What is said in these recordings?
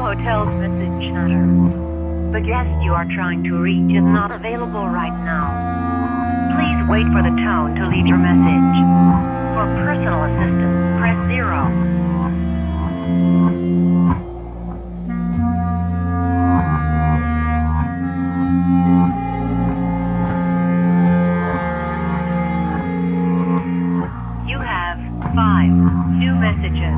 Hotel's message center. The guest you are trying to reach is not available right now. Please wait for the tone to leave your message. For personal assistance, press 0. You have 5 new messages.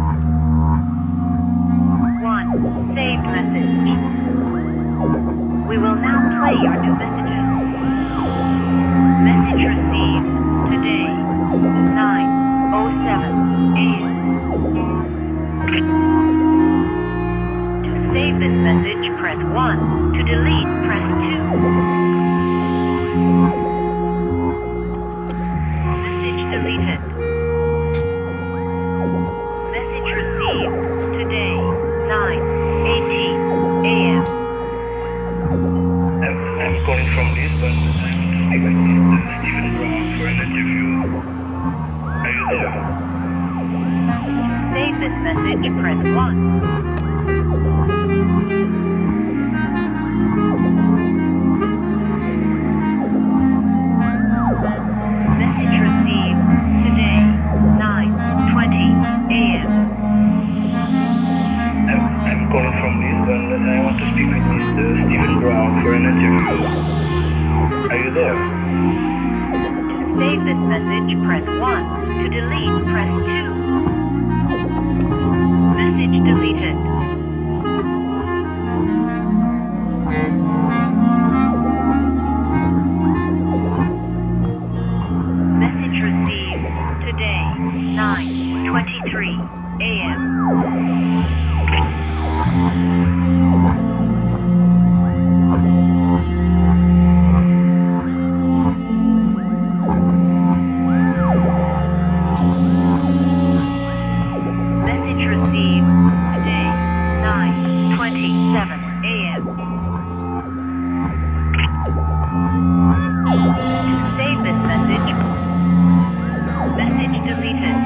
1 saved message. We will now play your new messages. Message received today, 9:07 a.m. To save this message, press 1. To delete, press 2. Message deleted. Message received today, 9:18 a.m. I'm calling from Lisbon. I'm speaking with Stephen Brown for an interview. Are you there? To save this message, press 1. Message received today, 9:20 a.m. I'm calling from Lisbon and I want to speak with Mr. Stephen Brown for an interview. Are you there? To save this message, press 1. To delete, press 2. Message deleted. Message received today, 9:23 a.m. Message received today, 9:27 a.m. To save this message, message deleted.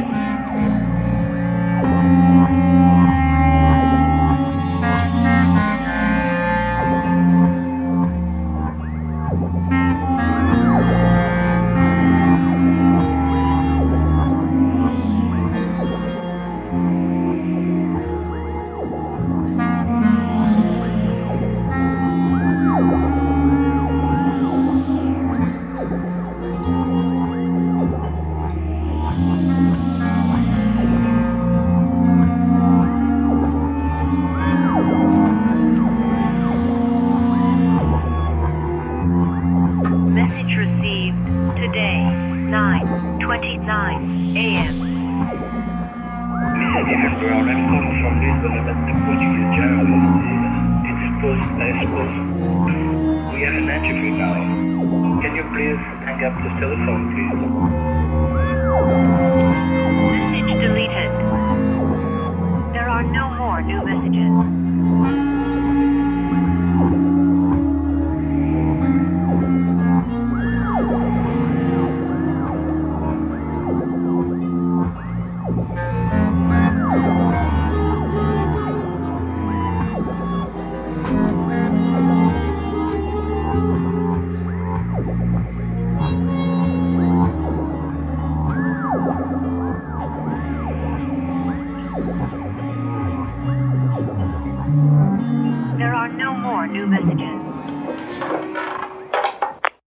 Message received today, 9:29 a.m. Mr. Stephen Brown, I'm calling from Lisbon about the Portuguese journalist. It's supposed, I suppose, we have an interview now. Can you please hang up the telephone, please? Message deleted. There are no more new messages. There are no more new messages.